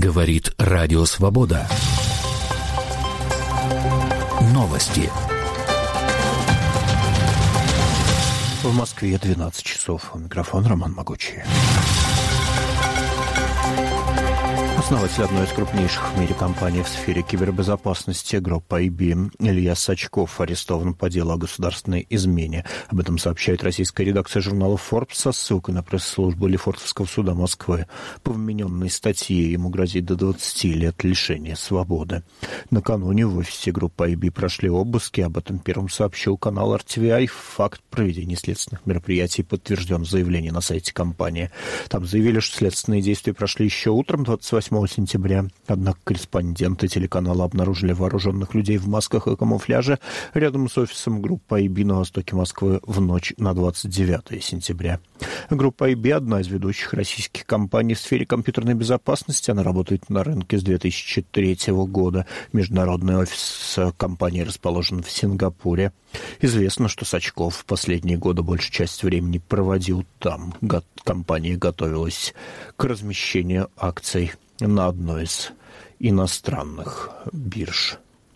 Говорит Радио Свобода. Новости. В Москве 12 часов. У микрофона Роман Могучий. Основатель одной из крупнейших в мире компаний в сфере кибербезопасности группа IBM Илья Сачков арестован по делу о государственной измене. Об этом сообщает российская редакция журнала Forbes со ссылкой на пресс-службу Лефортовского суда Москвы. По вмененной статье ему грозит до 20 лет лишения свободы. Накануне в офисе группы IBM прошли обыски. Об этом первым сообщил канал RTVI. Факт проведения следственных мероприятий подтвержден в заявлении на сайте компании. Там заявили, что следственные действия прошли еще утром 28 сентября. Однако корреспонденты телеканала обнаружили вооруженных людей в масках и камуфляже рядом с офисом группы IB на востоке Москвы в ночь на 29 сентября. Группа IB – одна из ведущих российских компаний в сфере компьютерной безопасности. Она работает на рынке с 2003 года. Международный офис компании расположен в Сингапуре. Известно, что Сачков в последние годы большую часть времени проводил там. Компания готовилась к размещению акций на одной из иностранных бирж.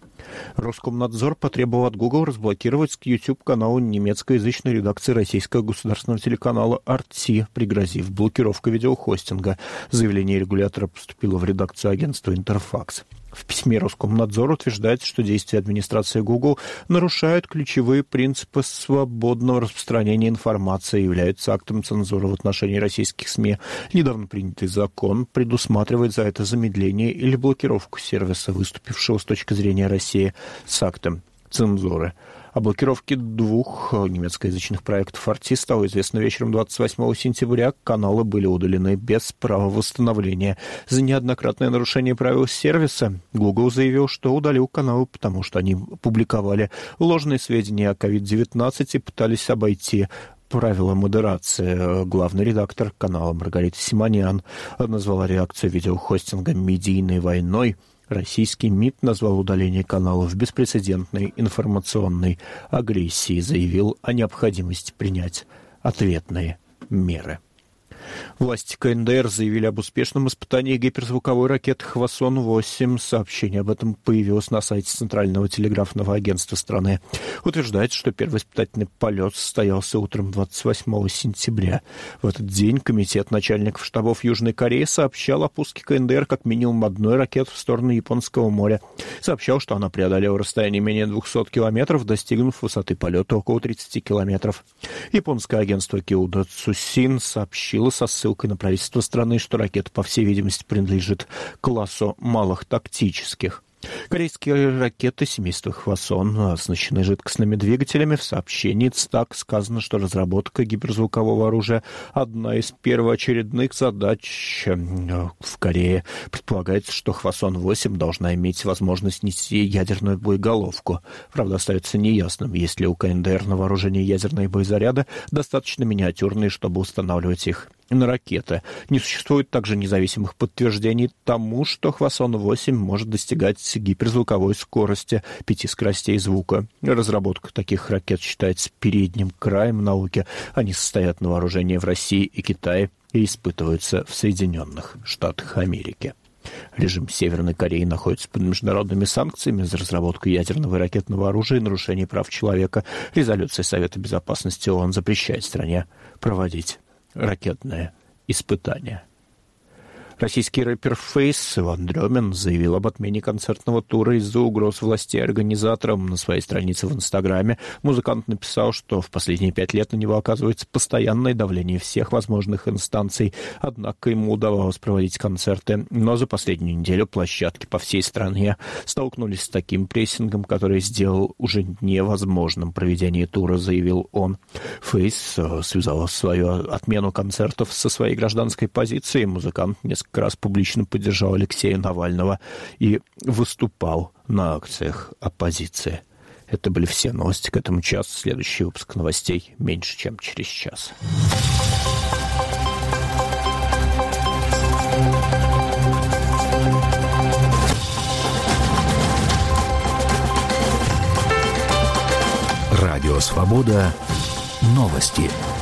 Роскомнадзор потребовал от Google разблокировать YouTube-канал немецкоязычной редакции российского государственного телеканала RT, пригрозив блокировкой видеохостинга. Заявление регулятора поступило в редакцию агентства Интерфакс. В письме Роскомнадзор утверждается, что действия администрации Google нарушают ключевые принципы свободного распространения информации и являются актом цензуры в отношении российских СМИ. Недавно принятый закон предусматривает за это замедление или блокировку сервиса, выступившего с точки зрения России с актом цензуры. О блокировке двух немецкоязычных проектов RT стало известно вечером 28 сентября. Каналы были удалены без права восстановления. За неоднократное нарушение правил сервиса Google заявил, что удалил каналы, потому что они публиковали ложные сведения о COVID-19 и пытались обойти правила модерации. Главный редактор канала Маргарита Симонян назвала реакцию видеохостинга «медийной войной». Российский МИД назвал удаление каналов беспрецедентной информационной агрессией и заявил о необходимости принять ответные меры. Власти КНДР заявили об успешном испытании гиперзвуковой ракеты «Хвасон-8». Сообщение об этом появилось на сайте Центрального телеграфного агентства страны. Утверждается, что первый испытательный полет состоялся утром 28 сентября. В этот день Комитет начальников штабов Южной Кореи сообщал о пуске КНДР как минимум одной ракеты в сторону Японского моря. Сообщал, что она преодолела расстояние менее 200 километров, достигнув высоты полета около 30 километров. Японское агентство Киуда Цусин сообщило со ссылкой на правительство страны, что ракета, по всей видимости, принадлежит классу малых тактических. Корейские ракеты семейства «Хвасон» оснащены жидкостными двигателями. В сообщении ЦТАК сказано, что разработка гиперзвукового оружия – одна из первоочередных задач в Корее. Предполагается, что «Хвасон-8» должна иметь возможность нести ядерную боеголовку. Правда, остается неясным, есть ли у КНДР на вооружении ядерные боезаряды, достаточно миниатюрные, чтобы устанавливать их на ракеты. Не существует также независимых подтверждений тому, что «Хвасон-8» может достигать гиперзвуковой скорости 5 скоростей звука. Разработка таких ракет считается передним краем науки. Они состоят на вооружении в России и Китае и испытываются в Соединенных Штатах Америки. Режим Северной Кореи находится под международными санкциями за разработку ядерного и ракетного оружия и нарушение прав человека. Резолюция Совета Безопасности ООН запрещает стране проводить ракетные испытания. Российский рэпер Фейс Иван Дремин заявил об отмене концертного тура из-за угроз властей организаторам. На своей странице в Инстаграме музыкант написал, что в последние 5 лет на него оказывается постоянное давление всех возможных инстанций, однако ему удавалось проводить концерты. Но за последнюю неделю площадки по всей стране столкнулись с таким прессингом, который сделал уже невозможным проведение тура, заявил он. Фейс связал свою отмену концертов со своей гражданской позицией. Музыкант несколько раз публично поддержал Алексея Навального и выступал на акциях оппозиции. Это были все новости к этому часу. Следующий выпуск новостей меньше, чем через час. Радио «Свобода». Новости.